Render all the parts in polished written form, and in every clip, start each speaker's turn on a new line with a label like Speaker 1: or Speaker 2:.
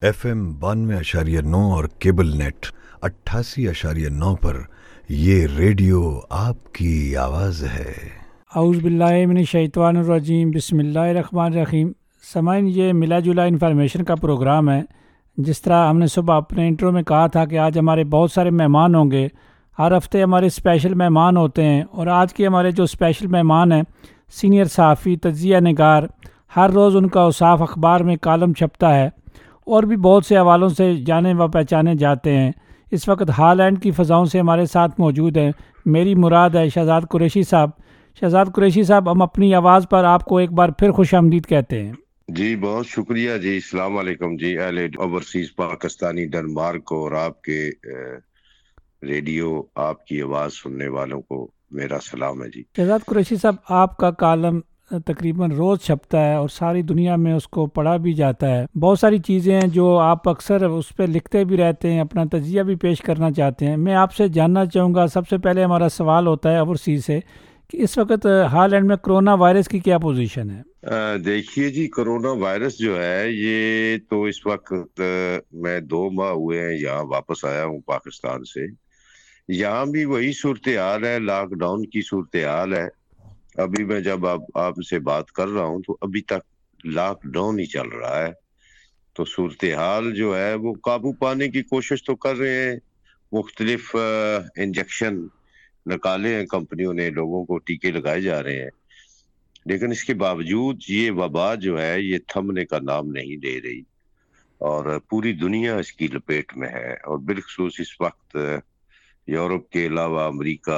Speaker 1: FM 92.9 और cable net 88.9 पर ये रेडियो आपकी आवाज़ है।
Speaker 2: औज़ बिल्लाहि मिनश शैतानिर रजीम, बिस्मिल्लाहिर रहमानिर रहीम। समाइन, ये मिला जुला इन्फॉर्मेशन का प्रोग्राम है। जिस तरह हमने सुबह अपने इंट्रो में कहा था कि आज हमारे बहुत सारे मेहमान होंगे। हर हफ्ते हमारे स्पेशल मेहमान होते हैं और आज के हमारे जो स्पेशल मेहमान हैं, सीनियर सहाफ़ी, तज्ज़िया निगार, हर रोज़ उनका औसाफ अखबार में कालम छपता है और भी बहुत से हवालों से जाने व पहचाने जाते हैं। इस वक्त हॉलैंड की फ़ज़ाओं से हमारे साथ मौजूद हैं। मेरी मुराद है शहज़ाद कुरैशी साहब। शहज़ाद कुरैशी साहब, हम अपनी आवाज़ पर आपको एक बार फिर खुश आमदीद कहते हैं।
Speaker 3: जी बहुत शुक्रिया जी। अस्सलाम वालेकुम जी। अहले ओवरसीज पाकिस्तानी डेनमार्क और आपके रेडियो आपकी आवाज़ सुनने वालों को मेरा सलाम है जी।
Speaker 2: शहज़ाद कुरैशी साहब, आपका कालम तकरीबन रोज़ छपता है और सारी दुनिया में उसको पढ़ा भी जाता है। बहुत सारी चीज़ें हैं जो आप अक्सर उस पर लिखते भी रहते हैं, अपना तजिया भी पेश करना चाहते हैं। मैं आपसे जानना चाहूँगा, सबसे पहले हमारा सवाल होता है ओवरसीज से कि इस वक्त हॉलैंड में कोरोना वायरस की क्या पोजीशन है?
Speaker 3: देखिए जी, कोरोना वायरस जो है ये तो इस वक्त मैं 2 माह हुए हैं यहाँ वापस आया हूँ पाकिस्तान से। यहाँ भी वही सूरत हाल है, लॉकडाउन की सूरत हाल है। अभी मैं जब आपसे बात कर रहा हूँ तो अभी तक लॉकडाउन ही चल रहा है। तो सूरत हाल जो है वो काबू पाने की कोशिश तो कर रहे हैं। मुख्तलिफ इंजेक्शन निकाले हैं कंपनियों ने, लोगों को टीके लगाए जा रहे हैं, लेकिन इसके बावजूद ये वबा जो है ये थमने का नाम नहीं ले रही और पूरी दुनिया इसकी लपेट में है। और बिलखसूस इस वक्त यूरोप के अलावा अमेरिका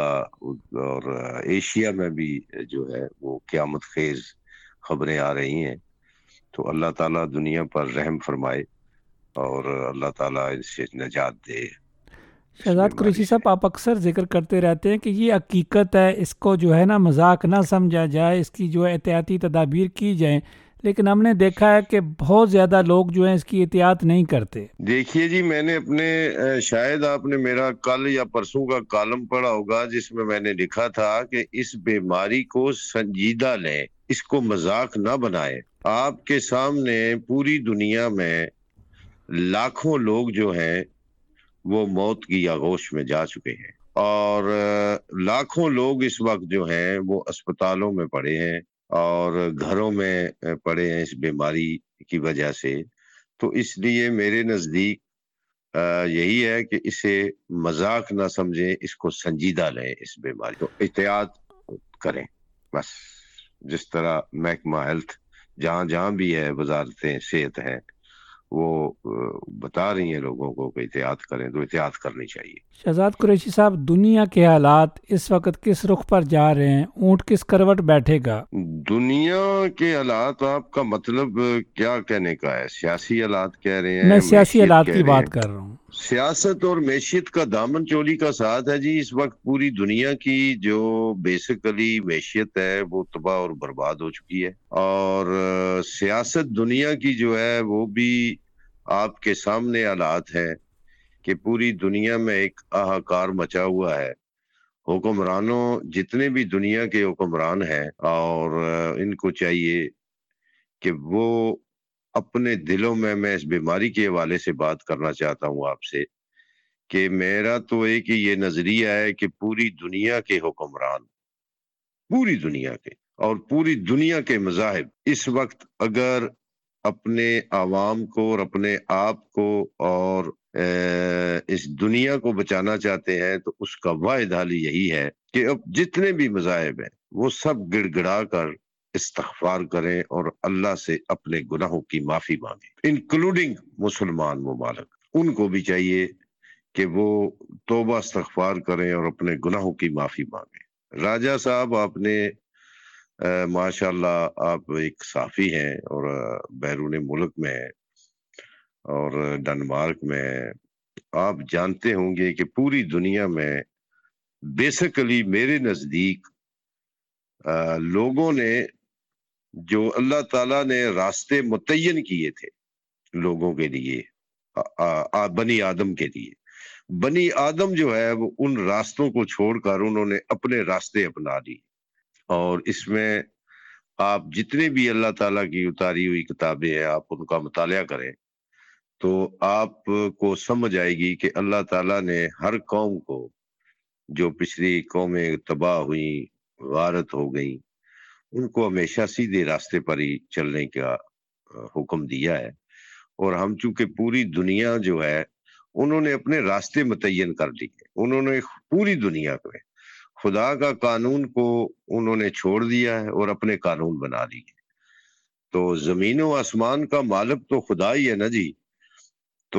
Speaker 3: और एशिया में भी जो है वो क़यामत खेज खबरें आ रही हैं। तो अल्लाह ताला दुनिया पर रहम फरमाए और अल्लाह ताला इससे निजात दे।
Speaker 2: शहज़ाद कुरैशी साहब, आप अक्सर जिक्र करते रहते हैं कि ये हकीकत है, इसको जो है ना मजाक ना समझा जाए, इसकी जो है एहतियाती तदाबीर की जाए, लेकिन हमने देखा है कि बहुत ज़्यादा लोग जो हैं इसकी एहतियात नहीं करते।
Speaker 3: देखिए जी, मैंने अपने शायद आपने मेरा कल या परसों का कॉलम पढ़ा होगा जिसमें मैंने लिखा था कि इस बीमारी को संजीदा लें, इसको मजाक ना बनाएं। आपके सामने पूरी दुनिया में लाखों लोग जो हैं वो मौत की आगोश में जा चुके हैं और लाखों लोग इस वक्त जो हैं वो अस्पतालों में पड़े हैं और घरों में पड़े हैं इस बीमारी की वजह से। तो इसलिए मेरे नज़दीक यही है कि इसे मजाक ना समझें, इसको संजीदा लें। इस बीमारी को एहतियात करें बस। जिस तरह महकमा हेल्थ जहाँ जहाँ भी है, वजारतें सेहत हैं, वो बता रही हैं लोगों को कि एहतियात करें, तो एहतियात करनी चाहिए।
Speaker 2: शहज़ाद कुरैशी साहब, दुनिया के हालात इस वक्त किस रुख पर जा रहे हैं? ऊंट किस करवट बैठेगा?
Speaker 3: दुनिया के हालात, आपका मतलब क्या कहने का है? सियासी हालात कह रहे हैं?
Speaker 2: मैं सियासी
Speaker 3: मैशियत
Speaker 2: हालात
Speaker 3: कह
Speaker 2: की
Speaker 3: रहे
Speaker 2: बात
Speaker 3: हैं?
Speaker 2: कर रहा हूँ।
Speaker 3: सियासत और मैशियत का दामन चोली का साथ है जी। इस वक्त पूरी दुनिया की जो बेसिकली मैशियत है वो तबाह और बर्बाद हो चुकी है और सियासत दुनिया की जो है वो भी आपके सामने हालात है कि पूरी दुनिया में एक हाहाकार मचा हुआ है। हुक्मरानों, जितने भी दुनिया के हुक्मरान हैं, और इनको चाहिए कि वो अपने दिलों में, मैं इस बीमारी के हवाले से बात करना चाहता हूँ आपसे कि मेरा तो एक ही ये नजरिया है कि पूरी दुनिया के हुक्मरान, पूरी दुनिया के और पूरी दुनिया के मज़ाहिब इस वक्त अगर अपने आवाम को और अपने आप को और इस दुनिया को बचाना चाहते हैं तो उसका वाहिद हल यही है कि अब जितने भी मज़ाहिब हैं वो सब गिड़गिड़ा कर इस्तिग़फ़ार करें और अल्लाह से अपने गुनाहों की माफ़ी मांगें, इंक्लूडिंग मुसलमान ममालिक। उनको भी चाहिए कि वो तौबा इस्तिग़फ़ार करें और अपने गुनाहों की माफ़ी मांगें। राजा साहब, आपने माशाल्लाह आप एक साफ़ी हैं और बैरून मुल्क में हैं और डेनमार्क में। आप जानते होंगे कि पूरी दुनिया में बेसिकली मेरे नज़दीक लोगों ने, जो अल्लाह ताला ने रास्ते मुतय्यन किए थे लोगों के लिए, बनी आदम के लिए, बनी आदम जो है वो उन रास्तों को छोड़कर उन्होंने अपने रास्ते अपना लिए। और इसमें आप जितने भी अल्लाह ताला की उतारी हुई किताबें हैं आप उनका मुतालिया करें تو آپ کو سمجھ آئے گی کہ اللہ تعالیٰ نے ہر قوم کو، جو پچھلی قومیں تباہ ہوئیں، غارت ہو گئیں، ان کو ہمیشہ سیدھے راستے پر ہی چلنے کا حکم دیا ہے۔ اور ہم چونکہ پوری دنیا جو ہے انہوں نے اپنے راستے متعین کر لیے، انہوں نے پوری دنیا میں خدا کا قانون کو انہوں نے چھوڑ دیا ہے اور اپنے قانون بنا لیے۔ تو زمین و آسمان کا مالک تو خدا ہی ہے نا جی۔ تو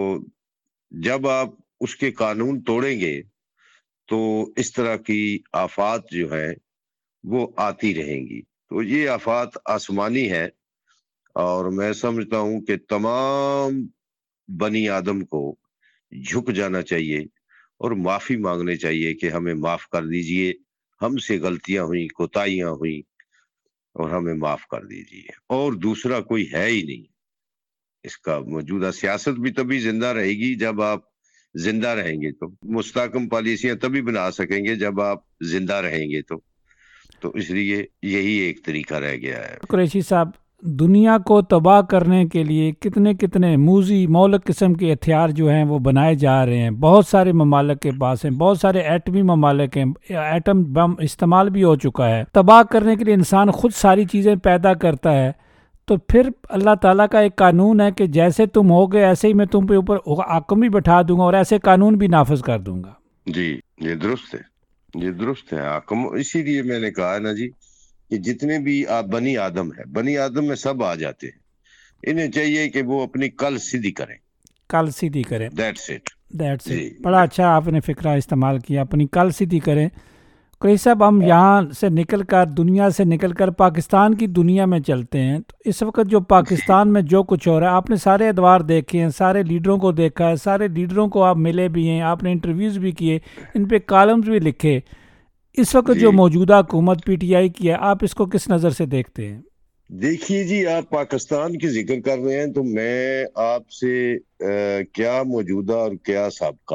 Speaker 3: جب آپ اس کے قانون توڑیں گے تو اس طرح کی آفات جو ہیں وہ آتی رہیں گی۔ تو یہ آفات آسمانی ہے، اور میں سمجھتا ہوں کہ تمام بنی آدم کو جھک جانا چاہیے اور معافی مانگنے چاہیے کہ ہمیں معاف کر دیجئے، ہم سے غلطیاں ہوئیں، کوتاہیاں ہوئیں، اور ہمیں معاف کر دیجئے۔ اور دوسرا کوئی ہے ہی نہیں اس کا۔ موجودہ سیاست بھی تبھی زندہ رہے گی جب آپ زندہ رہیں گے، تو مستحکم پالیسیاں تبھی بنا سکیں گے جب آپ زندہ رہیں گے۔ تو اس لیے یہی ایک طریقہ رہ گیا ہے۔
Speaker 2: قریشی صاحب، دنیا کو تباہ کرنے کے لیے کتنے موذی مہلک قسم کے ہتھیار جو ہیں وہ بنائے جا رہے ہیں، بہت سارے ممالک کے پاس ہیں، بہت سارے ایٹمی ممالک ہیں، ایٹم بم استعمال بھی ہو چکا ہے۔ تباہ کرنے کے لیے انسان خود ساری چیزیں پیدا کرتا ہے، تو پھر اللہ تعالیٰ کا ایک قانون ہے کہ جیسے تم ہوگے ایسے ہی میں تم پہ اوپر حکم بھی بٹھا دوں گا اور ایسے قانون بھی نافذ کر دوں گا۔
Speaker 3: جی یہ درست ہے، یہ درست ہے حاکم۔ اسی لیے میں نے کہا نا جی کہ جتنے بھی آپ بنی آدم ہے، بنی آدم میں سب آ جاتے ہیں، انہیں چاہیے کہ وہ اپنی کل سیدھی کریں،
Speaker 2: کل سیدھی کریں۔
Speaker 3: دیٹس اٹ جی۔
Speaker 2: بڑا اچھا آپ نے فکرہ استعمال کیا، اپنی کل سیدھی کریں۔ قریشی صاحب، ہم یہاں سے نکل کر، دنیا سے نکل کر پاکستان کی دنیا میں چلتے ہیں، تو اس وقت جو پاکستان میں جو کچھ ہو رہا ہے، آپ نے سارے ادوار دیکھے ہیں، سارے لیڈروں کو دیکھا ہے، سارے لیڈروں کو آپ ملے بھی ہیں، آپ نے انٹرویوز بھی کیے، ان پہ کالمز بھی لکھے۔ اس وقت جو موجودہ حکومت پی ٹی آئی کی ہے، آپ اس کو کس نظر سے دیکھتے ہیں؟
Speaker 3: دیکھیے جی، آپ پاکستان کی ذکر کر رہے ہیں تو میں آپ سے کیا موجودہ اور کیا سابقہ،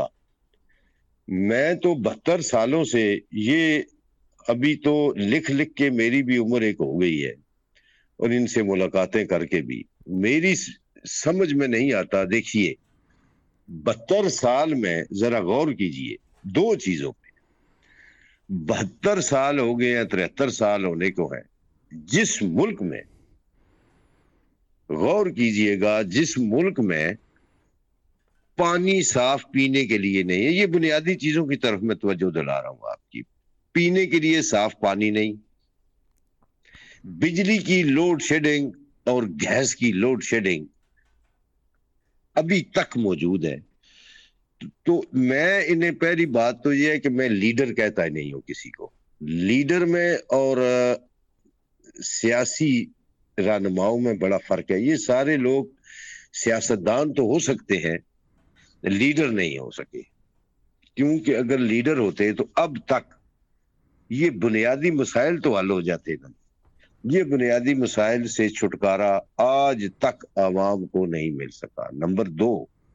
Speaker 3: میں تو 72 سالوں سے یہ ابھی تو لکھ کے میری بھی عمر ایک ہو گئی ہے، اور ان سے ملاقاتیں کر کے بھی میری سمجھ میں نہیں آتا۔ دیکھیے 72 سال میں ذرا غور کیجئے دو چیزوں پہ۔ 72 سال ہو گئے یا 73 سال ہونے کو ہیں، جس ملک میں، غور کیجئے گا، جس ملک میں پانی صاف پینے کے لیے نہیں ہے، یہ بنیادی چیزوں کی طرف میں توجہ دلا رہا ہوں آپ کی، پینے کے لیے صاف پانی نہیں، بجلی کی لوڈ شیڈنگ اور گیس کی لوڈ شیڈنگ ابھی تک موجود ہے۔ تو میں انہیں پہلی بات تو یہ ہے کہ میں لیڈر کہتا ہی نہیں ہوں کسی کو۔ لیڈر میں اور سیاسی رہنماؤں میں بڑا فرق ہے۔ یہ سارے لوگ سیاستدان تو ہو سکتے ہیں، لیڈر نہیں ہو سکے، کیونکہ اگر لیڈر ہوتے تو اب تک یہ بنیادی مسائل تو حل ہو جاتے نا۔ یہ بنیادی مسائل سے چھٹکارا آج تک عوام کو نہیں مل سکا۔ نمبر 2،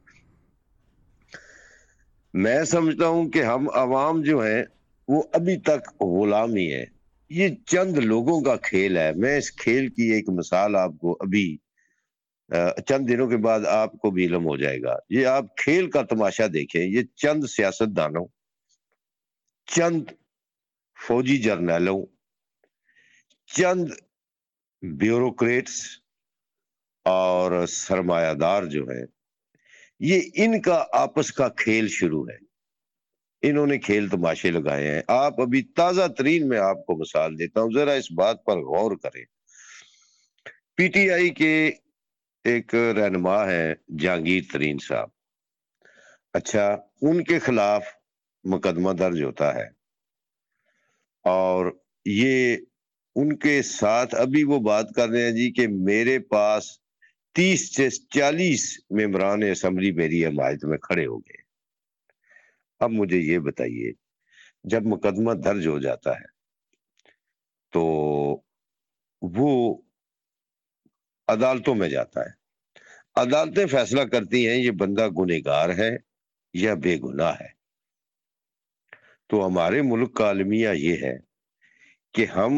Speaker 3: میں سمجھتا ہوں کہ ہم عوام جو ہیں وہ ابھی تک غلام ہی ہے۔ یہ چند لوگوں کا کھیل ہے۔ میں اس کھیل کی ایک مثال آپ کو ابھی چند دنوں کے بعد آپ کو بھی علم ہو جائے گا۔ یہ آپ کھیل کا تماشا دیکھیں، یہ چند سیاست دانوں، چند فوجی جرنیلوں، چند بیوروکریٹس اور سرمایہ دار جو ہیں، یہ ان کا آپس کا کھیل شروع ہے۔ انہوں نے کھیل تماشے لگائے ہیں۔ آپ ابھی تازہ ترین میں آپ کو مثال دیتا ہوں، ذرا اس بات پر غور کریں۔ پی ٹی آئی کے ایک رہنما ہیں جہانگیر ترین صاحب، اچھا، ان کے خلاف مقدمہ درج ہوتا ہے، اور یہ ان کے ساتھ ابھی وہ بات کر رہے ہیں جی کہ میرے پاس 30 سے 40 ممبران اسمبلی میری حمایت میں کھڑے ہو گئے۔ اب مجھے یہ بتائیے، جب مقدمہ درج ہو جاتا ہے تو وہ عدالتوں میں جاتا ہے، عدالتیں فیصلہ کرتی ہیں یہ بندہ گنہگار ہے یا بے گناہ ہے۔ تو ہمارے ملک کا المیہ یہ ہے کہ ہم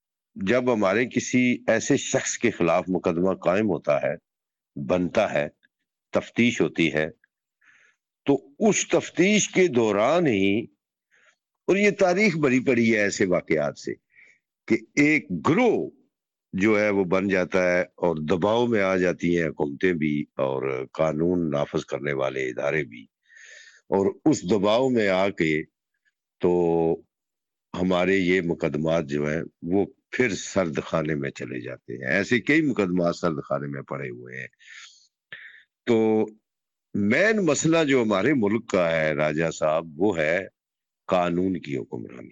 Speaker 3: جب ہمارے کسی ایسے شخص کے خلاف مقدمہ قائم ہوتا ہے، بنتا ہے، تفتیش ہوتی ہے، تو اس تفتیش کے دوران ہی، اور یہ تاریخ بھری پڑی ہے ایسے واقعات سے، کہ ایک گروہ جو ہے وہ بن جاتا ہے اور دباؤ میں آ جاتی ہیں حکومتیں بھی اور قانون نافذ کرنے والے ادارے بھی، اور اس دباؤ میں آ کے تو ہمارے یہ مقدمات جو ہیں وہ پھر سرد خانے میں چلے جاتے ہیں. ایسے کئی مقدمات سرد خانے میں پڑے ہوئے ہیں. تو مین مسئلہ جو ہمارے ملک کا ہے راجہ صاحب، وہ ہے قانون کی حکمرانی.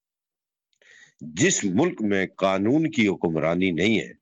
Speaker 3: جس ملک میں قانون کی حکمرانی نہیں ہے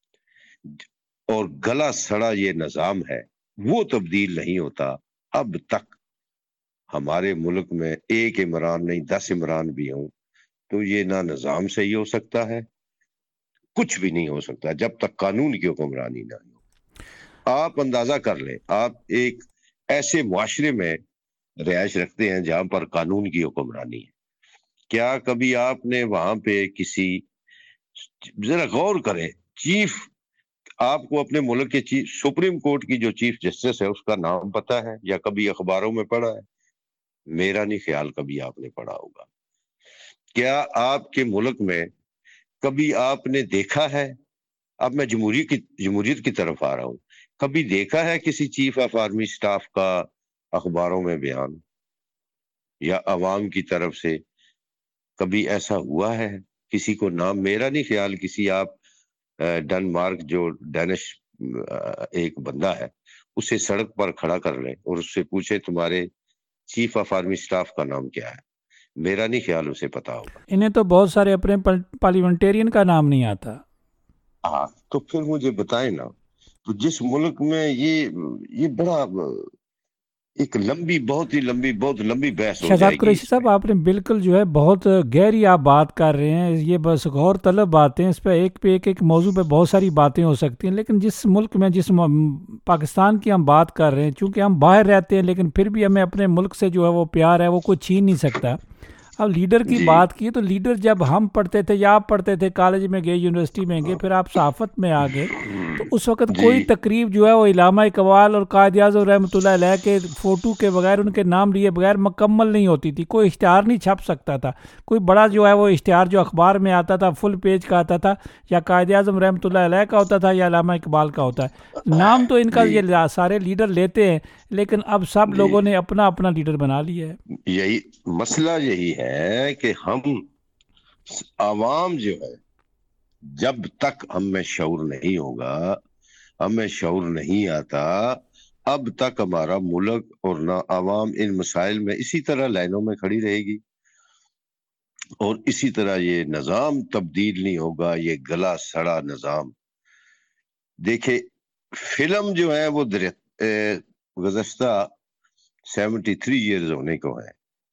Speaker 3: اور گلا سڑا یہ نظام ہے، وہ تبدیل نہیں ہوتا. اب تک ہمارے ملک میں ایک عمران نہیں 10 عمران بھی ہوں تو یہ نہ نظام صحیح ہو سکتا ہے، کچھ بھی نہیں ہو سکتا جب تک قانون کی حکمرانی نہ ہو. آپ اندازہ کر لیں، آپ ایک ایسے معاشرے میں رہائش رکھتے ہیں جہاں پر قانون کی حکمرانی ہے. کیا کبھی آپ نے وہاں پہ کسی، ذرا غور کریں، چیف، آپ کو اپنے ملک کے چیف سپریم کورٹ کی جو چیف جسٹس ہے اس کا نام پتا ہے یا کبھی اخباروں میں پڑھا ہے؟ میرا نہیں خیال کبھی آپ نے پڑھا ہوگا. کیا آپ کے ملک میں کبھی آپ نے دیکھا ہے، اب میں جمہوریت کی طرف آ رہا ہوں، کبھی دیکھا ہے کسی چیف آف آرمی سٹاف کا اخباروں میں بیان یا عوام کی طرف سے کبھی ایسا ہوا ہے؟ کسی کو نام، میرا نہیں خیال کسی، آپ ڈنمارک جو ڈینش ایک بندہ ہے اسے سڑک پر کھڑا کر لیں اور اس سے پوچھے تمہارے چیف آف آرمی سٹاف کا نام کیا ہے، میرا نہیں خیال اسے پتا ہوگا.
Speaker 2: انہیں تو بہت سارے اپنے پارلیمنٹیرین کا نام نہیں آتا.
Speaker 3: ہاں تو پھر مجھے بتائیں نا، تو جس ملک میں یہ بڑا ایک بہت لمبی بحث ہو
Speaker 2: شہزاد
Speaker 3: جائے گی
Speaker 2: قریشی
Speaker 3: اس
Speaker 2: صاحب،
Speaker 3: میں.
Speaker 2: آپ نے بالکل جو ہے بہت گہری آپ بات کر رہے ہیں. یہ بس غور طلب باتیں، اس پہ ایک موضوع پہ بہت ساری باتیں ہو سکتی ہیں، لیکن جس ملک میں پاکستان کی ہم بات کر رہے ہیں، چونکہ ہم باہر رہتے ہیں لیکن پھر بھی ہمیں اپنے ملک سے جو ہے وہ پیار ہے، وہ کوئی چھین نہیں سکتا. اب لیڈر کی
Speaker 3: جی
Speaker 2: بات کی تو لیڈر جب ہم پڑھتے تھے یا آپ پڑھتے تھے، کالج میں گئے، یونیورسٹی میں گئے، پھر آپ صحافت میں آ گئے، تو اس وقت کوئی
Speaker 3: جی
Speaker 2: تقریب جو ہے وہ علامہ اقبال اور قائد اعظم رحمۃ اللہ علیہ کے فوٹو کے بغیر، ان کے نام لیے بغیر مکمل نہیں ہوتی تھی. کوئی اشتہار نہیں چھپ سکتا تھا. کوئی بڑا جو ہے وہ اشتہار جو اخبار میں آتا تھا فل پیج کا آتا تھا، یا قائد اعظم رحمۃ اللہ علیہ کا ہوتا تھا یا علامہ اقبال کا ہوتا ہے. نام تو ان کا
Speaker 3: جی
Speaker 2: یہ سارے لیڈر لیتے ہیں، لیکن اب سب
Speaker 3: جی
Speaker 2: لوگوں نے اپنا اپنا لیڈر بنا لیا ہے.
Speaker 3: یہی مسئلہ یہی ہے کہ ہم عوام جو ہے، جب تک ہم میں شعور نہیں ہوگا، ہمیں شعور نہیں آتا، اب تک ہمارا ملک اور نہ عوام ان مسائل میں اسی طرح لائنوں میں کھڑی رہے گی اور اسی طرح یہ نظام تبدیل نہیں ہوگا، یہ گلا سڑا نظام. دیکھیں، فلم جو ہے وہ گزشتہ 73 ایئرز ہونے کو ہے.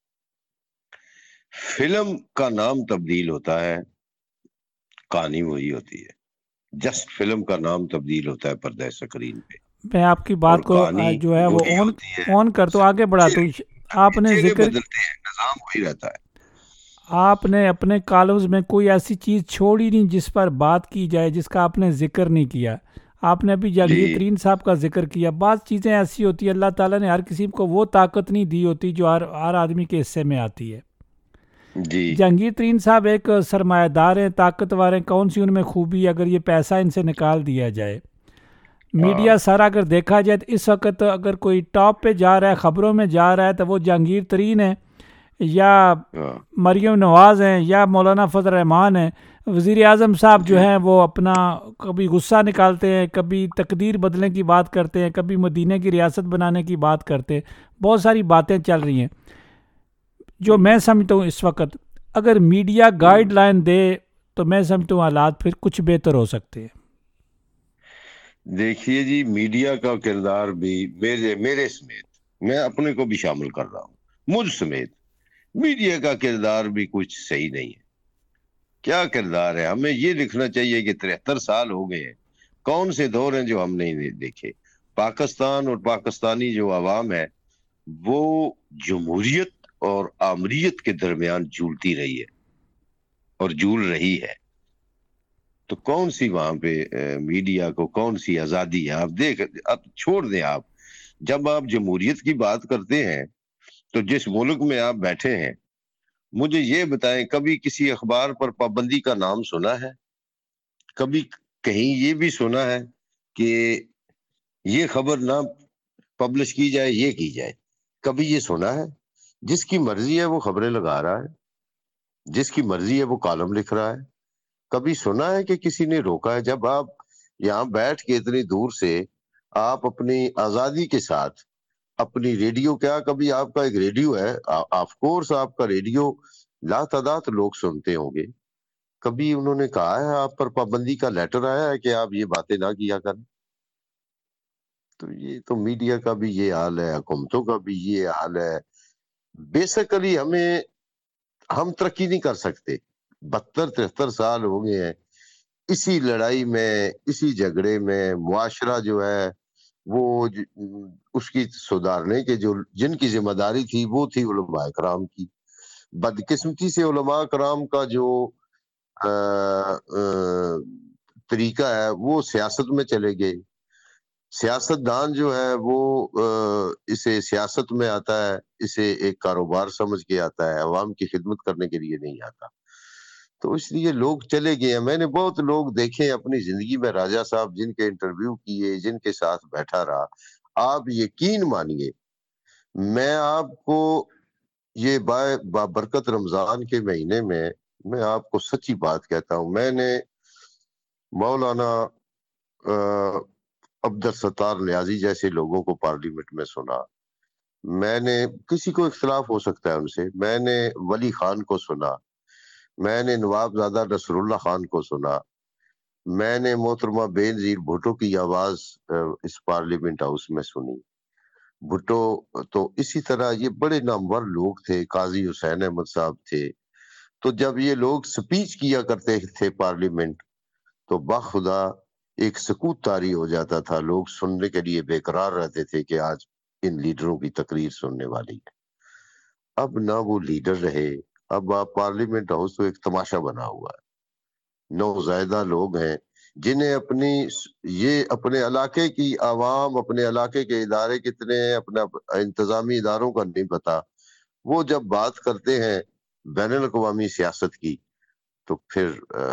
Speaker 3: فلم کا نام تبدیل ہوتا ہے، کہانی وہی ہوتی ہے. جسٹ فلم کا نام تبدیل ہوتا ہے پردہ سکرین پہ،
Speaker 2: میں آپ کی
Speaker 3: اور
Speaker 2: بات کو
Speaker 3: کہانی
Speaker 2: جو ہے وہ
Speaker 3: وہی ہوتی ہے.
Speaker 2: آن کر تو آگے بڑھاتا ہوں. آپ نے
Speaker 3: چہرے
Speaker 2: ذکر،
Speaker 3: بدلتے ہیں، نظام وہی رہتا ہے.
Speaker 2: آپ نے اپنے کالمز میں کوئی ایسی چیز چھوڑی نہیں جس پر بات کی جائے جس کا آپ نے ذکر نہیں کیا. آپ نے ابھی جہانگیر
Speaker 3: جی
Speaker 2: ترین صاحب کا ذکر کیا. بعض چیزیں ایسی ہوتی ہیں، اللہ تعالیٰ نے ہر کسی کو وہ طاقت نہیں دی ہوتی جو ہر آدمی کے حصے میں آتی ہے.
Speaker 3: جی
Speaker 2: جہانگیر ترین صاحب ایک سرمایہ دار ہیں، طاقتور ہیں. کون سی ان میں خوبی؟ اگر یہ پیسہ ان سے نکال دیا جائے، میڈیا سارا اگر دیکھا جائے تو اس وقت اگر کوئی ٹاپ پہ جا رہا ہے، خبروں میں جا رہا ہے، تو وہ جہانگیر ترین ہے یا مریم نواز ہیں یا مولانا فضل الرحمان ہیں. وزیر اعظم صاحب جو ہیں وہ اپنا کبھی غصہ نکالتے ہیں، کبھی تقدیر بدلنے کی بات کرتے ہیں، کبھی مدینہ کی ریاست بنانے کی بات کرتے ہیں. بہت ساری باتیں چل رہی ہیں. جو میں سمجھتا ہوں اس وقت اگر میڈیا گائیڈ لائن دے تو میں سمجھتا ہوں حالات پھر کچھ بہتر ہو سکتے ہیں.
Speaker 3: دیکھیے جی، میڈیا کا کردار بھی میرے سمیت، میں اپنے کو بھی شامل کر رہا ہوں، مجھ سمیت میڈیا کا کردار بھی کچھ صحیح نہیں ہے. کیا کردار ہے؟ ہمیں یہ لکھنا چاہیے کہ 73 سال ہو گئے ہیں، کون سے دور ہیں جو ہم نہیں دیکھے. پاکستان اور پاکستانی جو عوام ہے وہ جمہوریت اور آمریت کے درمیان جھولتی رہی ہے اور جھول رہی ہے. تو کون سی وہاں پہ میڈیا کو کون سی آزادی ہے؟ آپ اب چھوڑ دیں، آپ جب آپ جمہوریت کی بات کرتے ہیں تو جس ملک میں آپ بیٹھے ہیں مجھے یہ بتائیں کبھی کسی اخبار پر پابندی کا نام سنا ہے؟ کبھی کہیں یہ بھی سنا ہے کہ یہ خبر نہ پبلش کی جائے، یہ کی جائے؟ کبھی یہ سنا ہے؟ جس کی مرضی ہے وہ خبریں لگا رہا ہے، جس کی مرضی ہے وہ کالم لکھ رہا ہے۔ کبھی سنا ہے کہ کسی نے روکا ہے؟ جب آپ یہاں بیٹھ کے اتنی دور سے آپ اپنی آزادی کے ساتھ اپنی ریڈیو، کیا کبھی آپ کا ایک ریڈیو ہے، آف کورس آپ کا ریڈیو لا تعداد لوگ سنتے ہوں گے، کبھی انہوں نے کہا ہے آپ پر پابندی کا لیٹر آیا ہے کہ آپ یہ باتیں نہ کیا کریں؟ تو یہ تو میڈیا کا بھی یہ حال ہے، حکومتوں کا بھی یہ حال ہے۔ بیسیکلی ہم ترقی نہیں کر سکتے۔ 72-73 سال ہو گئے ہیں اسی لڑائی میں، اسی جھگڑے میں۔ معاشرہ جو ہے وہ اس کی سدھارنے کے جن کی ذمہ داری تھی وہ تھی علماء کرام کی۔ بدقسمتی سے علماء کرام کا جو طریقہ ہے وہ سیاست میں چلے گئے۔ سیاست دان جو ہے وہ اسے سیاست میں آتا ہے، اسے ایک کاروبار سمجھ کے آتا ہے، عوام کی خدمت کرنے کے لیے نہیں آتا۔ تو اس لیے لوگ چلے گئے ہیں۔ میں نے بہت لوگ دیکھے اپنی زندگی میں، راجہ صاحب، جن کے انٹرویو کیے، جن کے ساتھ بیٹھا رہا۔ آپ یقین مانیے، میں آپ کو یہ بابرکت رمضان کے مہینے میں آپ کو سچی بات کہتا ہوں، میں نے مولانا عبدالستار نیازی جیسے لوگوں کو پارلیمنٹ میں سنا، میں نے کسی کو اختلاف ہو سکتا ہے ان سے، میں نے ولی خان کو سنا، میں نے نواب زادہ نصر اللہ خان کو سنا، میں نے محترمہ بے نظیر بھٹو کی آواز اس پارلیمنٹ ہاؤس میں سنی۔ بھٹو تو اسی طرح یہ بڑے نامور لوگ تھے، قاضی حسین احمد صاحب تھے۔ تو جب یہ لوگ سپیچ کیا کرتے تھے پارلیمنٹ تو بخدا ایک سکوت طاری ہو جاتا تھا، لوگ سننے کے لیے بے قرار رہتے تھے کہ آج ان لیڈروں کی تقریر سننے والی ہے۔ اب نہ وہ لیڈر رہے، اب آپ پارلیمنٹ ہاؤس تو ایک تماشا بنا ہوا ہے۔ نوزائیدہ لوگ ہیں جنہیں اپنے علاقے کی عوام، اپنے علاقے کے ادارے کتنے ہیں، اپنے انتظامی اداروں کا نہیں پتا۔ وہ جب بات کرتے ہیں بین الاقوامی سیاست کی تو پھر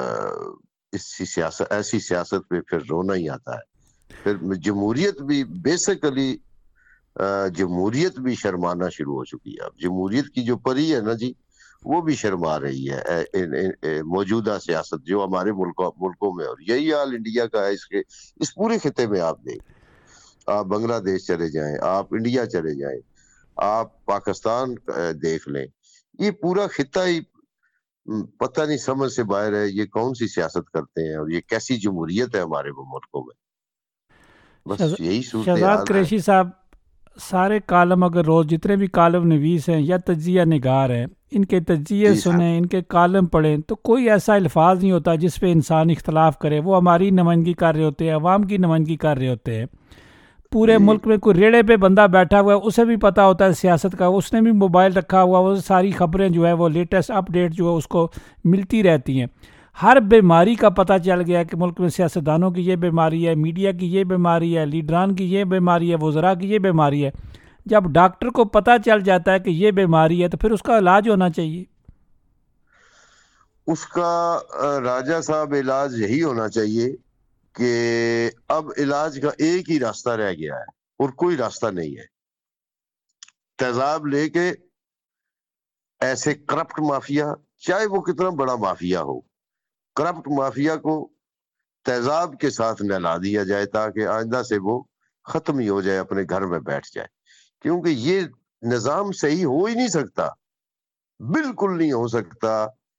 Speaker 3: ایسی سیاست پہ پھر رونا ہی آتا ہے۔ پھر جمہوریت بھی بیسیکلی جمہوریت بھی شرمانا شروع ہو چکی ہے۔ اب جمہوریت کی جو پری ہے نا جی، وہ بھی شرما رہی ہے موجودہ سیاست جو ہمارے ملکوں میں، اور یہی حال انڈیا کا ہے۔ اس پورے خطے میں آپ دیکھ، آپ بنگلہ دیش چلے جائیں، آپ انڈیا چلے جائیں، آپ پاکستان دیکھ لیں، یہ پورا خطہ ہی پتہ نہیں سمجھ سے باہر ہے، یہ کون سی سیاست کرتے ہیں اور یہ کیسی جمہوریت ہے ہمارے ملکوں میں۔ بس یہی صورتحال
Speaker 2: شہزاد
Speaker 3: ہے۔
Speaker 2: قریشی صاحب، سارے کالم اگر روز جتنے بھی کالم نویس ہیں یا تجزیہ نگار ہیں، ان کے تجزیے سنیں، ان کے کالم پڑھیں تو کوئی ایسا الفاظ نہیں ہوتا جس پہ انسان اختلاف کرے۔ وہ ہماری نمائندگی کر رہے ہوتے ہیں، عوام کی نمائندگی کر رہے ہوتے ہیں۔ پورے ملک میں کوئی ریڑے پہ بندہ بیٹھا ہوا ہے، اسے بھی پتہ ہوتا ہے سیاست کا، اس نے بھی موبائل رکھا ہوا، وہ ساری خبریں جو ہے وہ لیٹسٹ اپ ڈیٹ جو ہے اس کو ملتی رہتی ہیں۔ ہر بیماری کا پتہ چل گیا کہ ملک میں سیاستدانوں کی یہ بیماری ہے، میڈیا کی یہ بیماری ہے، لیڈران کی یہ بیماری ہے، وزراء کی یہ بیماری ہے۔ جب ڈاکٹر کو پتہ چل جاتا ہے کہ یہ بیماری ہے تو پھر اس کا علاج ہونا چاہیے۔
Speaker 3: اس کا راجہ صاحب علاج یہی ہونا چاہیے کہ اب علاج کا ایک ہی راستہ رہ گیا ہے اور کوئی راستہ نہیں ہے۔ تیزاب لے کے ایسے کرپٹ مافیا، چاہے وہ کتنا بڑا مافیا ہو، کرپٹ مافیا کو تیزاب کے ساتھ نہلا دیا جائے تاکہ آئندہ سے وہ ختم ہی ہو جائے، اپنے گھر میں بیٹھ جائے۔ کیونکہ یہ نظام صحیح ہو ہی نہیں سکتا، بالکل نہیں ہو سکتا۔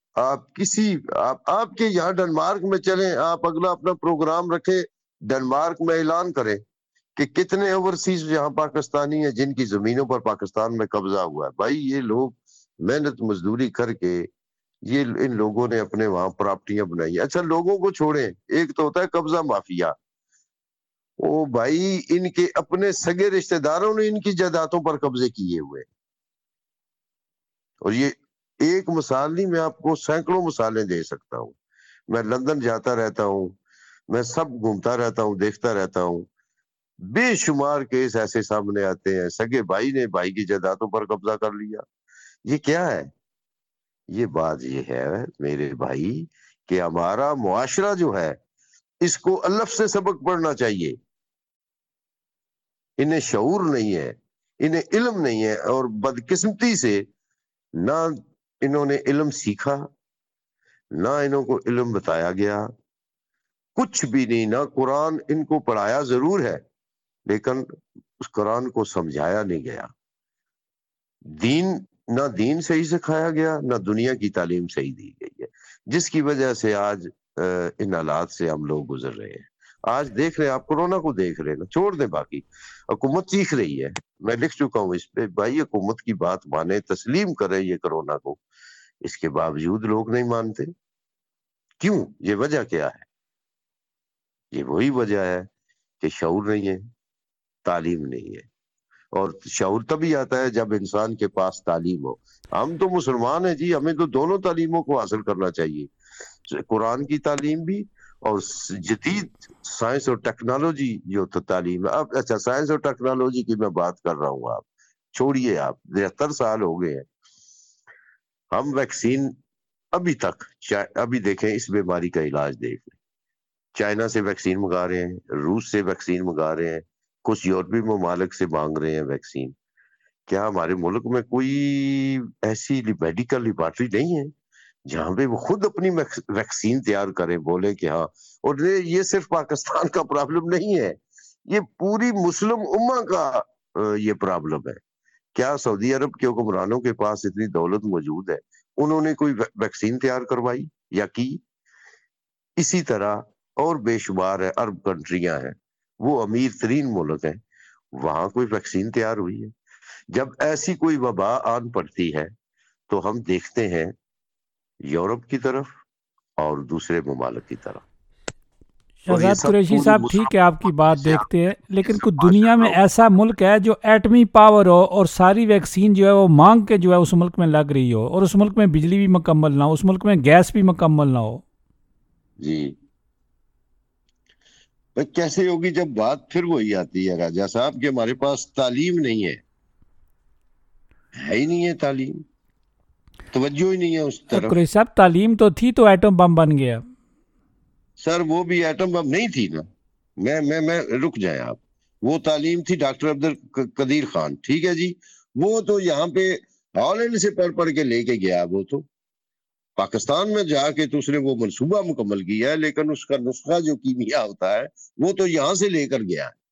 Speaker 3: آپ کے یہاں ڈنمارک میں چلیں، آپ اگلا اپنا پروگرام رکھیں، ڈنمارک میں اعلان کریں کہ کتنے اوورسیز یہاں پاکستانی ہیں جن کی زمینوں پر پاکستان میں قبضہ ہوا ہے۔ بھائی یہ لوگ محنت مزدوری کر کے ان لوگوں نے اپنے وہاں پراپرٹیاں بنائی۔ اچھا لوگوں کو چھوڑیں، ایک تو ہوتا ہے قبضہ مافیا، او بھائی ان کے اپنے سگے رشتہ داروں نے ان کی جائیدادوں پر قبضے کیے ہوئے، اور یہ ایک مثال نہیں، میں آپ کو سینکڑوں مثالیں دے سکتا ہوں۔ میں لندن جاتا رہتا ہوں، میں سب گھومتا رہتا ہوں، دیکھتا رہتا ہوں۔ بے شمار کیس ایسے سامنے آتے ہیں، سگے بھائی نے بھائی کی جائیدادوں پر قبضہ کر لیا. یہ کیا ہے؟ یہ بات یہ ہے میرے بھائی کہ ہمارا معاشرہ جو ہے اس کو الف سے سبق پڑھنا چاہیے. انہیں شعور نہیں ہے، انہیں علم نہیں ہے، اور بدقسمتی سے نہ انہوں نے علم سیکھا، نہ انہوں کو علم بتایا گیا، کچھ بھی نہیں. نہ قرآن ان کو پڑھایا ضرور ہے لیکن اس قرآن کو سمجھایا نہیں گیا. نہ دین صحیح سکھایا گیا، نہ دنیا کی تعلیم صحیح دی گئی ہے، جس کی وجہ سے آج ان حالات سے ہم لوگ گزر رہے ہیں. آج دیکھ رہے ہیں آپ، کورونا کو دیکھ رہے ہیں نا، چھوڑ دیں باقی. حکومت سیکھ رہی ہے، میں لکھ چکا ہوں اس پہ، بھائی حکومت کی بات مانے، تسلیم کرے یہ کورونا کو. اس کے باوجود لوگ نہیں مانتے. کیوں؟ یہ وجہ کیا ہے؟ یہ وہی وجہ ہے کہ شعور نہیں ہے، تعلیم نہیں ہے. اور شعور تبھی آتا ہے جب انسان کے پاس تعلیم ہو. ہم تو مسلمان ہیں جی، ہمیں تو دونوں تعلیموں کو حاصل کرنا چاہیے، قرآن کی تعلیم بھی اور جدید سائنس اور ٹیکنالوجی جو تو تعلیم ہے. اب اچھا، سائنس اور ٹیکنالوجی کی میں بات کر رہا ہوں، آپ چھوڑیے، آپ 73 سال ہو گئے ہیں، ہم ویکسین ابھی تک، ابھی دیکھیں اس بیماری کا علاج دیکھ لیں، چائنا سے ویکسین منگا رہے ہیں، روس سے ویکسین منگا رہے ہیں، کچھ یورپی ممالک سے مانگ رہے ہیں ویکسین. کیا ہمارے ملک میں کوئی ایسی میڈیکل لیبارٹری نہیں ہے جہاں پہ وہ خود اپنی ویکسین تیار کریں، بولے کہ ہاں؟ اور یہ صرف پاکستان کا پرابلم نہیں ہے، یہ پوری مسلم امہ کا یہ پرابلم ہے. کیا سعودی عرب کے حکمرانوں کے پاس اتنی دولت موجود ہے؟ انہوں نے کوئی ویکسین تیار کروائی یا کی؟ اسی طرح اور بے شمار ہے، عرب کنٹریاں ہیں، وہ امیر ترین ملک ہیں، وہاں کوئی ویکسین تیار ہوئی ہے؟ جب ایسی کوئی وبا آن پڑتی ہے تو ہم دیکھتے ہیں یورپ کی طرف اور دوسرے ممالک کی طرف. اور یہ
Speaker 2: شہزاد
Speaker 3: سب
Speaker 2: قریشی
Speaker 3: پوری
Speaker 2: صاحب ٹھیک ہے، آپ کی بات دیکھتے ہیں، لیکن کچھ دنیا میں ایسا ملک ہے جو ایٹمی پاور ہو اور ساری ویکسین جو ہے وہ مانگ کے جو ہے اس ملک میں لگ رہی ہو، اور اس ملک میں بجلی بھی مکمل نہ ہو، اس ملک میں گیس بھی مکمل نہ ہو.
Speaker 3: جی کیسے ہوگی؟ جب بات پھر وہی آتی ہے راجہ صاحب کہ ہمارے پاس تعلیم نہیں ہے ہی نہیں ہے، تعلیم، توجہ ہی نہیں ہے اس طرف.
Speaker 2: قریشی صاحب تعلیم تو تھی تو ایٹم بم بن گیا.
Speaker 3: سر وہ بھی ایٹم بم نہیں تھی نا، میں رک جائیں آپ. وہ تعلیم تھی ڈاکٹر عبدالقدیر خان، ٹھیک ہے جی، وہ تو یہاں پہ ہالینڈ سے پڑھ کے لے کے گیا، وہ تو پاکستان میں جا کے تو اس نے وہ منصوبہ مکمل کیا ہے، لیکن اس کا نسخہ جو کیمیا ہوتا ہے وہ تو یہاں سے لے کر گیا ہے.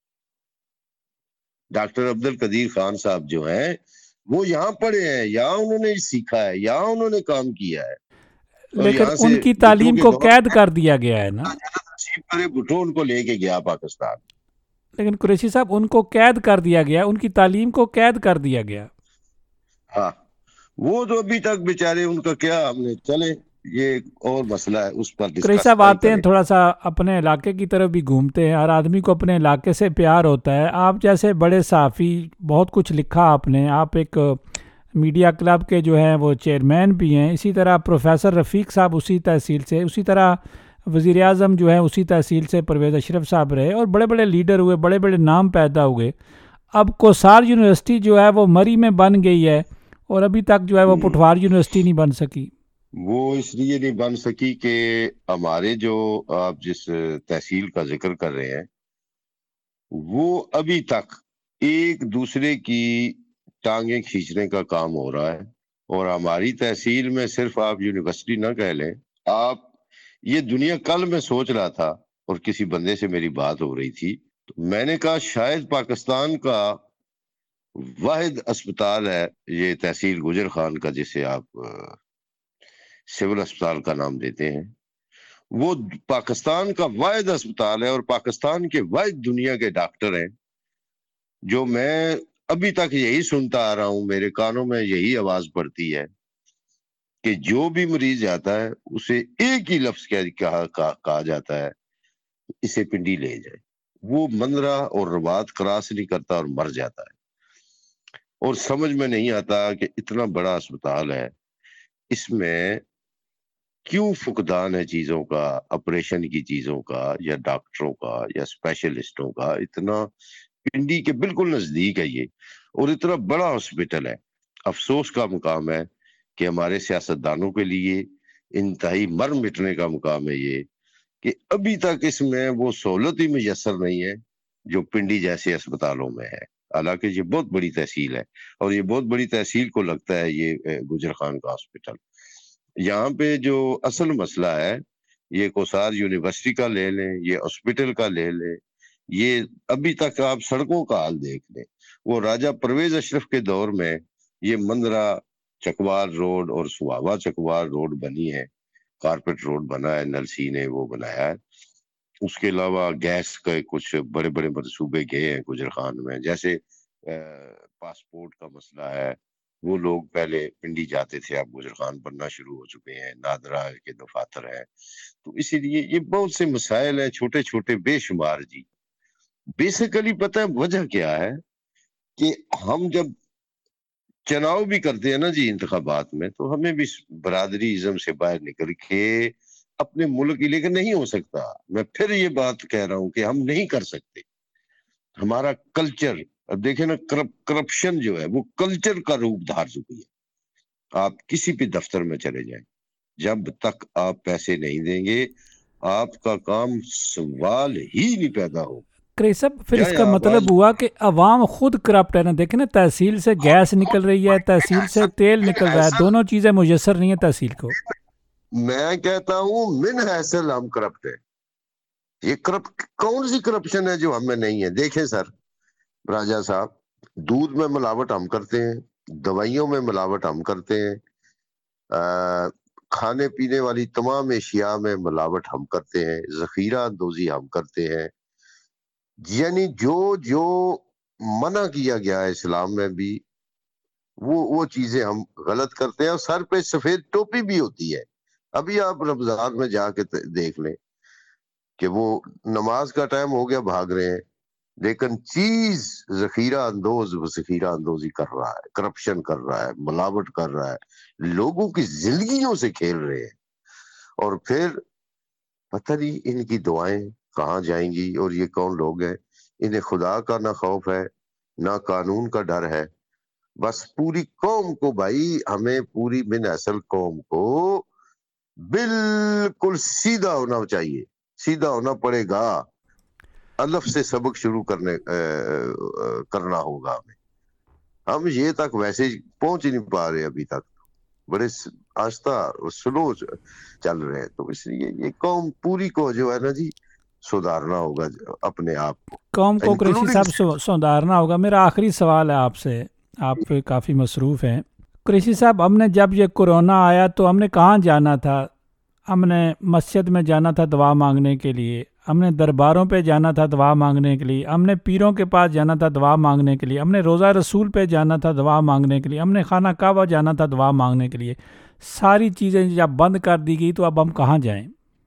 Speaker 3: ڈاکٹر عبدالقدیر خان صاحب جو ہیں وہ یہاں پڑھے ہیں، یہاں انہوں نے سیکھا ہے، یہاں انہوں نے کام کیا ہے. اور
Speaker 2: لیکن
Speaker 3: یہاں
Speaker 2: ان
Speaker 3: سے
Speaker 2: کی
Speaker 3: بھٹو
Speaker 2: تعلیم
Speaker 3: کے
Speaker 2: کو
Speaker 3: دور
Speaker 2: قید
Speaker 3: میں
Speaker 2: کر دیا گیا ہے نا.
Speaker 3: بھٹو ان کو لے کے گیا پاکستان.
Speaker 2: لیکن قریشی صاحب ان کو قید کر دیا گیا، ان کی تعلیم کو قید کر دیا گیا.
Speaker 3: ہاں وہ تو ابھی تک بیچارے، ان کا کیا، ہم نے چلے یہ اور مسئلہ ہے، اس پر
Speaker 2: قریشی
Speaker 3: ڈسکس
Speaker 2: صاحب آتے ہیں
Speaker 3: کریں.
Speaker 2: تھوڑا سا اپنے علاقے کی طرف بھی گھومتے ہیں، ہر آدمی کو اپنے علاقے سے پیار ہوتا ہے. آپ جیسے بڑے صحافی، بہت کچھ لکھا آپ نے، آپ ایک میڈیا کلب کے جو ہیں وہ چیئرمین بھی ہیں، اسی طرح پروفیسر رفیق صاحب اسی تحصیل سے، اسی طرح وزیر اعظم جو ہیں اسی تحصیل سے پرویز اشرف صاحب رہے، اور بڑے بڑے لیڈر ہوئے، بڑے بڑے نام پیدا ہوئے. اب کوسار یونیورسٹی جو ہے وہ مری میں بن گئی ہے، اور ابھی تک جو ہے وہ پٹوار یونیورسٹی نہیں بن سکی.
Speaker 3: وہ اس لیے نہیں بن سکی کہ ہمارے جو آپ جس تحصیل کا ذکر کر رہے ہیں وہ ابھی تک ایک دوسرے کی ٹانگیں کھینچنے کا کام ہو رہا ہے. اور ہماری تحصیل میں صرف آپ یونیورسٹی نہ کہہ لیں، آپ یہ دنیا، کل میں سوچ رہا تھا اور کسی بندے سے میری بات ہو رہی تھی، تو میں نے کہا شاید پاکستان کا واحد اسپتال ہے یہ تحصیل گجر خان کا، جسے آپ سول اسپتال کا نام دیتے ہیں، وہ پاکستان کا واحد اسپتال ہے اور پاکستان کے واحد دنیا کے ڈاکٹر ہیں. جو میں ابھی تک یہی سنتا آ رہا ہوں، میرے کانوں میں یہی آواز پڑتی ہے کہ جو بھی مریض جاتا ہے اسے ایک ہی لفظ کہا جاتا ہے، اسے پنڈی لے جائے. وہ منرا اور رباط کراس نہیں کرتا اور مر جاتا ہے. اور سمجھ میں نہیں آتا کہ اتنا بڑا اسپتال ہے، اس میں کیوں فقدان ہے چیزوں کا، آپریشن کی چیزوں کا یا ڈاکٹروں کا یا اسپیشلسٹوں کا؟ اتنا پنڈی کے بالکل نزدیک ہے یہ، اور اتنا بڑا ہاسپٹل ہے۔ افسوس کا مقام ہے کہ ہمارے سیاستدانوں کے لیے انتہائی مر مٹنے کا مقام ہے یہ، کہ ابھی تک اس میں وہ سہولت ہی میسر نہیں ہے جو پنڈی جیسے اسپتالوں میں ہے۔ حالانکہ یہ بہت بڑی تحصیل ہے، اور یہ بہت بڑی تحصیل کو لگتا ہے یہ گجر خان کا ہاسپٹل۔ یہاں پہ جو اصل مسئلہ ہے، یہ کوسار یونیورسٹی کا لے لیں، یہ ہاسپٹل کا لے لیں، یہ ابھی تک آپ سڑکوں کا حال دیکھ لیں۔ وہ راجہ پرویز اشرف کے دور میں یہ مندرہ چکوال روڈ اور سواوا چکوال روڈ بنی ہے، کارپیٹ روڈ بنا ہے، نلسی نے وہ بنایا ہے۔ اس کے علاوہ گیس کے کچھ بڑے بڑے منصوبے گئے ہیں گجر خان میں، جیسے پاسپورٹ کا مسئلہ ہے، وہ لوگ پہلے پنڈی جاتے تھے، اب گجر خان بننا شروع ہو چکے ہیں، نادرا کے دفاتر ہیں۔ تو اسی لیے یہ بہت سے مسائل ہیں، چھوٹے چھوٹے بے شمار جی۔ بیسیکلی پتہ ہے وجہ کیا ہے، کہ ہم جب چناؤ بھی کرتے ہیں نا جی انتخابات میں، تو ہمیں بھی برادری ازم سے باہر نکل کے اپنے ملک کی، لیکن نہیں ہو سکتا۔ میں پھر یہ بات کہہ رہا ہوں کہ ہم نہیں کر سکتے۔ ہمارا کلچر، اب دیکھیں نا، کرپشن جو ہے وہ کلچر کا روپ دھار چکی ہے۔ آپ کسی بھی دفتر میں چلے جائیں، جب تک آپ پیسے نہیں دیں گے آپ کا کام سوال ہی نہیں پیدا ہو۔
Speaker 2: صاحب پھر اس
Speaker 3: جائیں
Speaker 2: کا
Speaker 3: آپ آج،
Speaker 2: مطلب ہوا کہ عوام خود کرپٹ ہے نا؟ دیکھیں نا، تحصیل سے گیس نکل رہی ہے، تحصیل سے تیل نکل رہا ہے، دونوں چیزیں میسر نہیں ہیں تحصیل کو۔
Speaker 3: میں کہتا ہوں من حیثل ہم کرپٹ ہے۔ یہ کون سی کرپشن ہے جو ہمیں نہیں ہے؟ دیکھیں سر راجہ صاحب، دودھ میں ملاوٹ ہم کرتے ہیں، دوائیوں میں ملاوٹ ہم کرتے ہیں، کھانے پینے والی تمام اشیاء میں ملاوٹ ہم کرتے ہیں، ذخیرہ اندوزی ہم کرتے ہیں۔ یعنی جو منع کیا گیا ہے اسلام میں بھی، وہ چیزیں ہم غلط کرتے ہیں، اور سر پہ سفید ٹوپی بھی ہوتی ہے۔ ابھی آپ رمضان میں جا کے دیکھ لیں کہ وہ نماز کا ٹائم ہو گیا، بھاگ رہے ہیں، لیکن چیز ذخیرہ اندوزی کر رہا ہے، کرپشن کر رہا ہے، ملاوٹ کر رہا ہے، لوگوں کی زندگیوں سے کھیل رہے ہیں۔ اور پھر پتہ نہیں ان کی دعائیں کہاں جائیں گی، اور یہ کون لوگ ہیں؟ انہیں خدا کا نہ خوف ہے نہ قانون کا ڈر ہے۔ بس پوری قوم کو بھائی، ہمیں پوری من اصل قوم کو بالکل سیدھا ہونا چاہیے، سیدھا ہونا پڑے گا۔ الف سے سبق شروع کرنا ہوگا ہمیں۔ ہم یہ تک ویسے پہنچ ہی نہیں پا رہے، ابھی تک بڑے آہستہ سلو چل رہے ہیں۔ تو اس لیے یہ قوم پوری کو جو ہے نا جی سدھارنا ہوگا اپنے آپ کو،
Speaker 2: قوم کو قریشی صاحب سدھارنا ہوگا۔ میرا آخری سوال ہے آپ سے، آپ کافی مصروف ہیں قریشی صاحب۔ ہم نے جب یہ کورونا آیا تو ہم نے کہاں جانا تھا؟ ہم نے مسجد میں جانا تھا دعا مانگنے کے لیے، ہم نے درباروں پہ جانا تھا دعا مانگنے کے لیے، ہم نے پیروں کے پاس جانا تھا دعا مانگنے کے لیے، ہم نے روزہ رسول پہ جانا تھا دعا مانگنے کے لیے، ہم نے خانہ کعبہ جانا تھا دعا مانگنے کے لیے۔ ساری چیزیں جب بند کر دی گئی تو اب ہم کہاں جائیں؟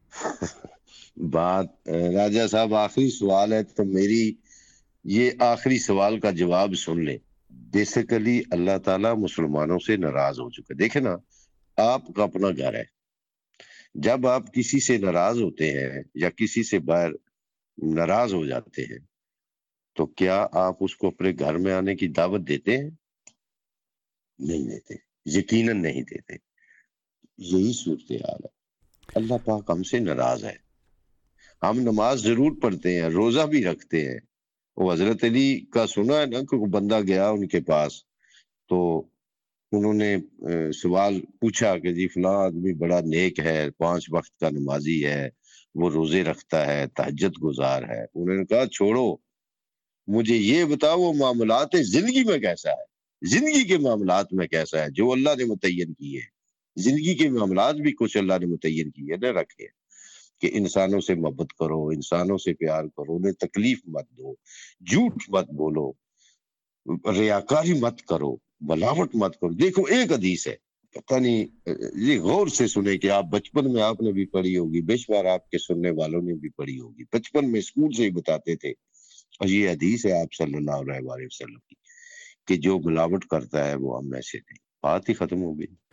Speaker 3: بات راجہ صاحب آخری سوال ہے، تو میری یہ آخری سوال کا جواب سن لیں۔ بیسیکلی اللہ تعالیٰ مسلمانوں سے ناراض ہو چکے۔ دیکھیں نا، آپ کا اپنا گھر ہے، جب آپ کسی سے ناراض ہوتے ہیں یا کسی سے باہر ناراض ہو جاتے ہیں، تو کیا آپ اس کو اپنے گھر میں آنے کی دعوت دیتے ہیں؟ نہیں دیتے، یقیناً نہیں دیتے۔ یہی صورتحال ہے۔ اللہ پاک ہم سے ناراض ہے۔ ہم نماز ضرور پڑھتے ہیں، روزہ بھی رکھتے ہیں۔ وہ حضرت علی کا سنا ہے نا کہ وہ بندہ گیا ان کے پاس، تو انہوں نے سوال پوچھا کہ جی فلاں آدمی بڑا نیک ہے، 5 وقت کا نمازی ہے، وہ روزے رکھتا ہے، تہجد گزار ہے۔ انہوں نے کہا چھوڑو، مجھے یہ بتاؤ وہ معاملات زندگی میں کیسا ہے، زندگی کے معاملات میں کیسا ہے جو اللہ نے متعین کیے ہیں۔ زندگی کے معاملات بھی کچھ اللہ نے متعین کیے نہ رکھے، کہ انسانوں سے محبت کرو، انسانوں سے پیار کرو، انہیں تکلیف مت دو، جھوٹ مت بولو، ریاکاری مت کرو، ملاوٹ مت کرو۔ دیکھو ایک حدیث ہے، پتہ نہیں، یہ غور سے سنے کہ آپ بچپن میں آپ نے بھی پڑھی ہوگی، بیش بار آپ کے سننے والوں نے بھی پڑھی ہوگی، بچپن میں اسکول سے ہی بتاتے تھے، اور یہ حدیث ہے آپ صلی اللہ علیہ وسلم کی، کہ جو ملاوٹ کرتا ہے وہ ہم میں سے نہیں۔ بات ہی ختم ہو گئی۔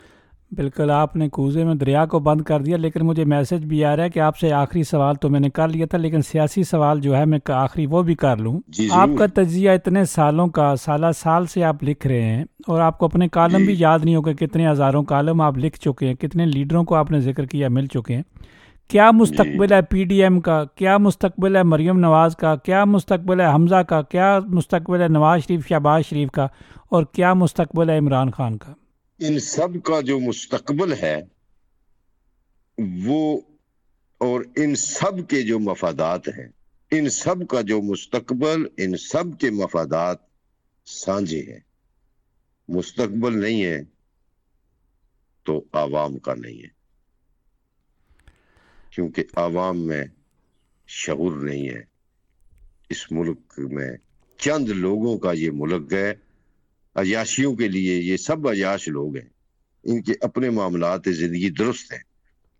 Speaker 2: بالکل آپ نے کوزے میں دریا کو بند کر دیا، لیکن مجھے میسج بھی آ رہا ہے کہ آپ سے آخری سوال تو میں نے کر لیا تھا، لیکن سیاسی سوال جو ہے میں آخری وہ بھی کر لوں۔
Speaker 3: جی
Speaker 2: آپ
Speaker 3: ضرور۔
Speaker 2: کا تجزیہ اتنے سالوں کا، سالہ سال سے آپ لکھ رہے ہیں، اور آپ کو اپنے کالم بھی یاد نہیں ہوگا کتنے ہزاروں کالم آپ لکھ چکے ہیں، کتنے لیڈروں کو آپ نے ذکر کیا مل چکے ہیں۔ کیا مستقبل ہے پی ڈی ایم کا؟ کیا مستقبل ہے مریم نواز کا؟ کیا مستقبل ہے حمزہ کا؟ کیا مستقبل ہے نواز شریف، شہباز شریف کا؟ اور کیا مستقبل ہے عمران خان کا؟
Speaker 3: ان سب کا جو مستقبل ہے وہ، اور ان سب کے جو مفادات ہیں، ان سب کا جو مستقبل، ان سب کے مفادات سانجھے ہیں۔ مستقبل نہیں ہے تو عوام کا نہیں ہے، کیونکہ عوام میں شعور نہیں ہے۔ اس ملک میں چند لوگوں کا یہ ملک ہے، عیاشیوں کے لیے یہ سب عیاش لوگ ہیں، ان کے اپنے معاملات زندگی درست ہیں،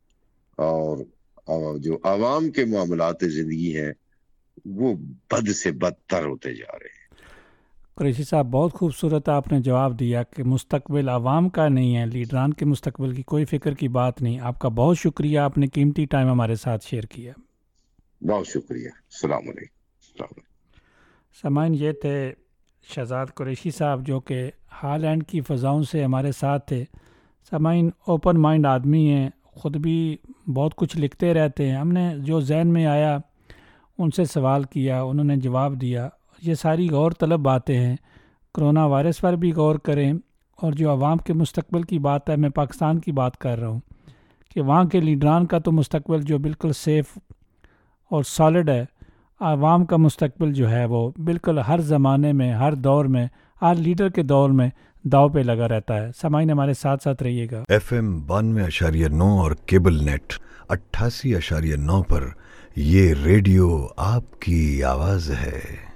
Speaker 3: اور جو عوام کے معاملات زندگی ہیں وہ بد سے بدتر ہوتے جا رہے ہیں۔
Speaker 2: قریشی صاحب بہت خوبصورت آپ نے جواب دیا کہ مستقبل عوام کا نہیں ہے، لیڈران کے مستقبل کی کوئی فکر کی بات نہیں۔ آپ کا بہت شکریہ، آپ نے قیمتی ٹائم ہمارے ساتھ شیئر کیا۔
Speaker 3: بہت شکریہ، السلام علیکم۔
Speaker 2: سامعین، یہ تھے شہزاد قریشی صاحب جو کہ ہالینڈ کی فضاؤں سے ہمارے ساتھ تھے۔ سامعین، اوپن مائنڈ آدمی ہیں، خود بھی بہت کچھ لکھتے رہتے ہیں۔ ہم نے جو ذہن میں آیا ان سے سوال کیا، انہوں نے جواب دیا۔ یہ ساری غور طلب باتیں ہیں۔ کرونا وائرس پر بھی غور کریں، اور جو عوام کے مستقبل کی بات ہے، میں پاکستان کی بات کر رہا ہوں کہ وہاں کے لیڈران کا تو مستقبل جو بالکل سیف اور سالڈ ہے، عوام کا مستقبل جو ہے وہ بالکل ہر زمانے میں، ہر دور میں، ہر لیڈر کے دور میں داؤ پہ لگا رہتا ہے۔ سامعین، ہمارے ساتھ ساتھ رہیے گا۔
Speaker 1: FM 92.9 اور کیبل نیٹ 88.9 پر یہ ریڈیو آپ کی آواز ہے۔